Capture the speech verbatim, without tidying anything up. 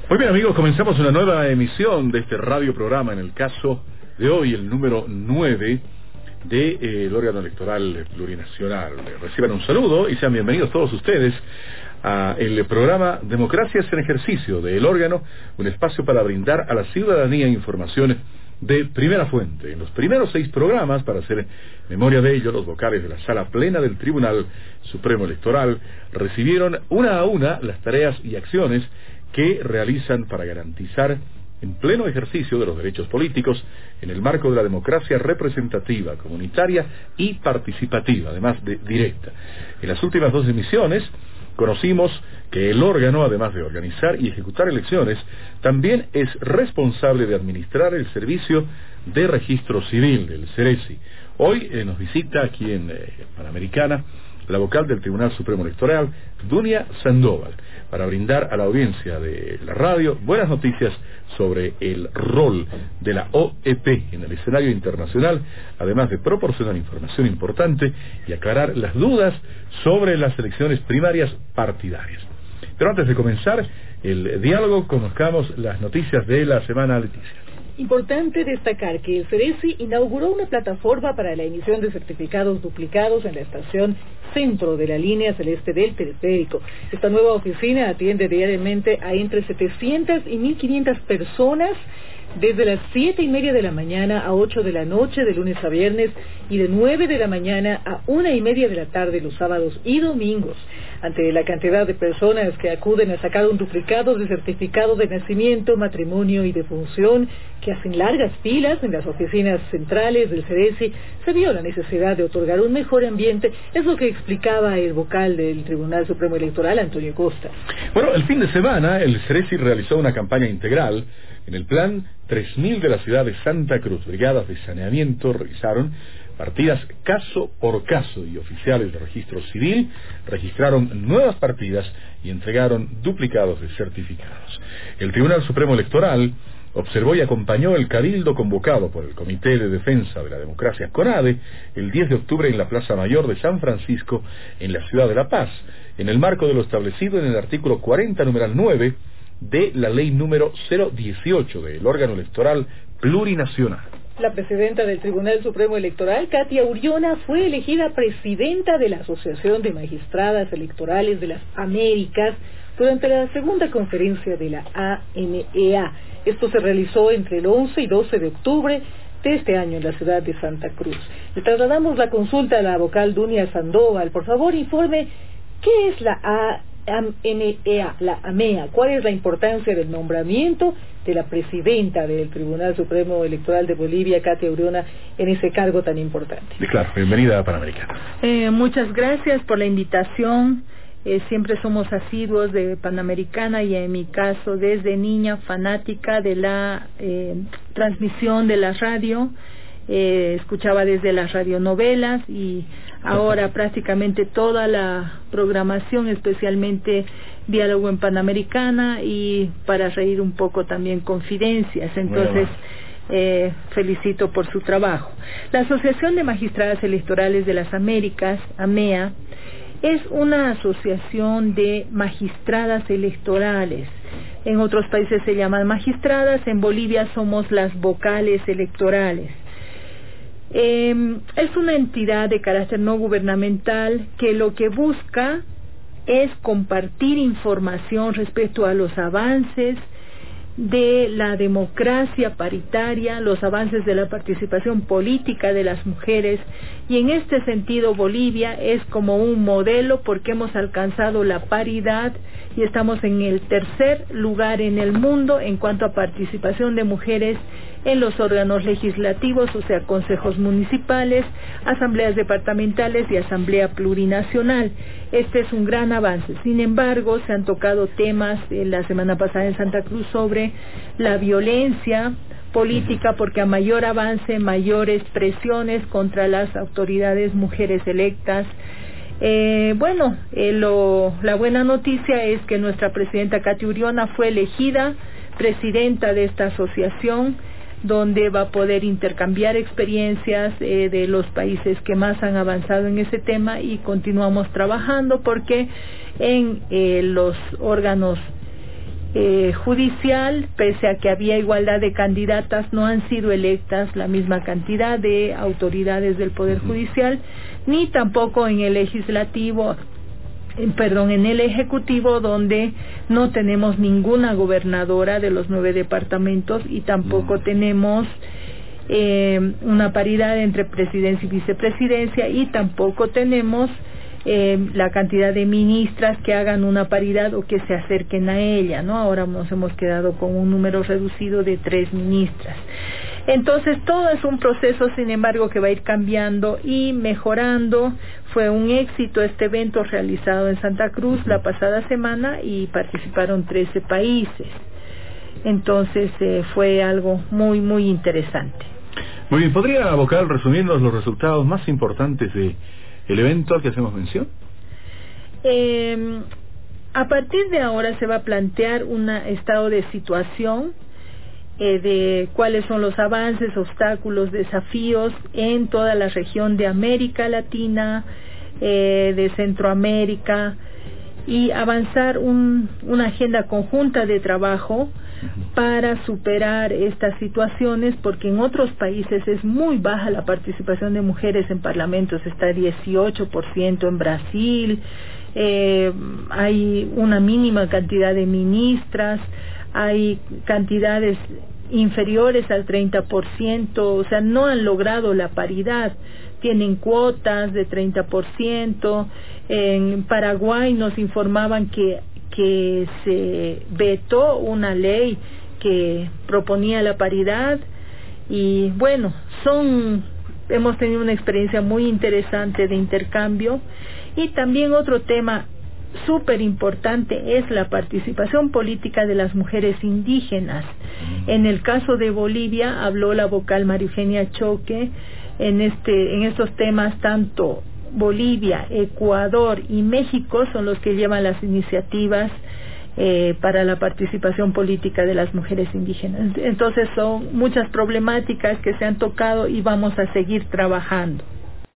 Muy bien, amigos, comenzamos una nueva emisión de este radioprograma, en el caso de hoy, el número nueve del de, eh, órgano electoral plurinacional. Reciban un saludo y sean bienvenidos todos ustedes a el programa Democracias en Ejercicio del órgano, un espacio para brindar a la ciudadanía información de primera fuente. En los primeros seis programas, para hacer memoria de ello, los vocales de la Sala Plena del Tribunal Supremo Electoral recibieron una a una las tareas y acciones que realizan para garantizar en pleno ejercicio de los derechos políticos en el marco de la democracia representativa, comunitaria y participativa, además de directa. En las últimas dos emisiones conocimos que el órgano, además de organizar y ejecutar elecciones, también es responsable de administrar el servicio de registro civil del CERECI. Hoy eh, nos visita aquí en eh, Panamericana la vocal del Tribunal Supremo Electoral, Dunia Sandoval, para brindar a la audiencia de la radio buenas noticias sobre el rol de la O E P en el escenario internacional, además de proporcionar información importante y aclarar las dudas sobre las elecciones primarias partidarias. Pero antes de comenzar el diálogo, conozcamos las noticias de la semana, Leticia. Importante destacar que el CERECI inauguró una plataforma para la emisión de certificados duplicados en la estación centro de la línea celeste del teleférico. Esta nueva oficina atiende diariamente a entre setecientas y mil quinientas personas desde las siete y media de la mañana a ocho de la noche de lunes a viernes y de nueve de la mañana a una y media de la tarde los sábados y domingos. Ante la cantidad de personas que acuden a sacar un duplicado de certificado de nacimiento, matrimonio y defunción, que hacen largas filas en las oficinas centrales del CERECI, se vio la necesidad de otorgar un mejor ambiente. Es lo que explicaba el vocal del Tribunal Supremo Electoral, Antonio Costa. Bueno, el fin de semana el CERECI realizó una campaña integral. En el plan tres mil de la ciudad de Santa Cruz, brigadas de saneamiento realizaron partidas caso por caso y oficiales de registro civil registraron nuevas partidas y entregaron duplicados de certificados. El Tribunal Supremo Electoral observó y acompañó el cabildo convocado por el Comité de Defensa de la Democracia CONADE el diez de octubre en la Plaza Mayor de San Francisco, en la ciudad de La Paz, en el marco de lo establecido en el artículo cuarenta, numeral nueve, de la ley número cero dieciocho del órgano electoral plurinacional. La presidenta del Tribunal Supremo Electoral, Katia Uriona, fue elegida presidenta de la Asociación de Magistradas Electorales de las Américas durante la segunda conferencia de la A M E A. Esto se realizó entre el once y doce de octubre de este año en la ciudad de Santa Cruz. Le trasladamos la consulta a la vocal Dunia Sandoval. Por favor, informe qué es la A M E A, la A M E A, cuál es la importancia del nombramiento de la presidenta del Tribunal Supremo Electoral de Bolivia, Katia Uriona, en ese cargo tan importante. Y claro, bienvenida a Panamericana. Eh, muchas gracias por la invitación. Eh, siempre somos asiduos de Panamericana y en mi caso desde niña fanática de la eh, transmisión de la radio. Eh, escuchaba desde las radionovelas y ahora prácticamente toda la programación, especialmente Diálogo en Panamericana y para reír un poco también Confidencias. Entonces eh, felicito por su trabajo. La Asociación de Magistradas Electorales de las Américas, A M E A, es una asociación de magistradas electorales. En otros países se llaman magistradas, en Bolivia somos las vocales electorales. Eh, es una entidad de carácter no gubernamental que lo que busca es compartir información respecto a los avances de la democracia paritaria, los avances de la participación política de las mujeres, y en este sentido Bolivia es como un modelo porque hemos alcanzado la paridad y estamos en el tercer lugar en el mundo en cuanto a participación de mujeres en los órganos legislativos, o sea, consejos municipales, asambleas departamentales y asamblea plurinacional. Este es un gran avance. Sin embargo, se han tocado temas eh, la semana pasada en Santa Cruz sobre la violencia política, porque a mayor avance, mayores presiones contra las autoridades mujeres electas. Eh, bueno, eh, lo, la buena noticia es que nuestra presidenta Katia Uriona fue elegida presidenta de esta asociación, donde va a poder intercambiar experiencias eh, de los países que más han avanzado en ese tema, y continuamos trabajando porque en eh, los órganos eh, judicial, pese a que había igualdad de candidatas, no han sido electas la misma cantidad de autoridades del Poder Judicial, ni tampoco en el legislativo, en, perdón, en el ejecutivo, donde no tenemos ninguna gobernadora de los nueve departamentos y tampoco tenemos eh, una paridad entre presidencia y vicepresidencia, y tampoco tenemos Eh, la cantidad de ministras que hagan una paridad o que se acerquen a ella, ¿no? Ahora nos hemos quedado con un número reducido de tres ministras. Entonces todo es un proceso, sin embargo, que va a ir cambiando y mejorando. Fue un éxito este evento realizado en Santa Cruz la pasada semana y participaron trece países. Entonces eh, fue algo muy, muy interesante. Muy bien, ¿podría abocar resumiendo los resultados más importantes de el evento al que hacemos mención? Eh, a partir de ahora se va a plantear un estado de situación eh, de cuáles son los avances, obstáculos, desafíos en toda la región de América Latina, eh, de Centroamérica, y avanzar un, una agenda conjunta de trabajo para superar estas situaciones, porque en otros países es muy baja la participación de mujeres en parlamentos, está dieciocho por ciento en Brasil, eh, hay una mínima cantidad de ministras, hay cantidades inferiores al treinta por ciento, o sea, no han logrado la paridad, tienen cuotas de treinta por ciento, en Paraguay nos informaban que que se vetó una ley que proponía la paridad, y bueno, son hemos tenido una experiencia muy interesante de intercambio. Y también otro tema súper importante es la participación política de las mujeres indígenas. En el caso de Bolivia habló la vocal María Eugenia Choque. En este en estos temas, tanto Bolivia, Ecuador y México son los que llevan las iniciativas eh, para la participación política de las mujeres indígenas. Entonces son muchas problemáticas que se han tocado y vamos a seguir trabajando.